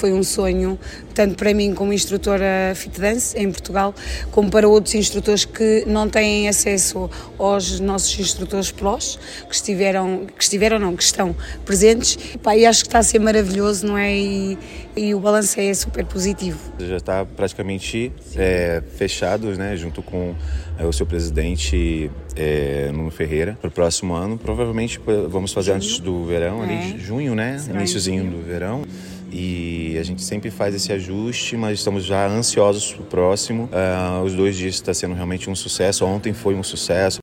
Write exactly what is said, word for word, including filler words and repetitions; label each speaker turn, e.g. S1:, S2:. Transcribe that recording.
S1: foi um sonho, tanto para mim como instrutora Fit Dance em Portugal, como para outros instrutores que não têm acesso aos nossos instrutores prós, que estiveram, que estiveram não, que estão presentes. E, pá, e acho que está a ser maravilhoso, não é? E, e o balanço é super positivo.
S2: Já está praticamente é, fechado, né, junto com é, o seu presidente é, Nuno Ferreira, para o próximo ano. Provavelmente vamos fazer junho. Antes do verão, é. ali junho, né? Iniciozinho do verão. E a gente sempre faz esse ajuste, mas estamos já ansiosos para o próximo. Uh, os dois dias está sendo realmente um sucesso. Ontem foi um sucesso.